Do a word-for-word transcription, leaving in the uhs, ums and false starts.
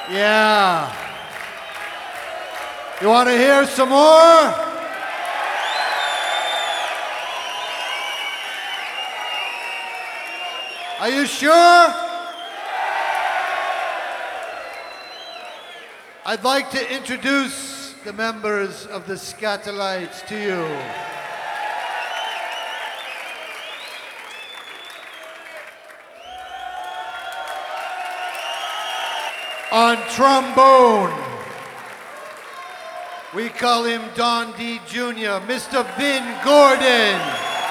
Yeah. You want to hear some more? Are you sure? I'd like to introduce the members of the Skatalites to you. On trombone, we call him Don D Junior, Mister Vin Gordon.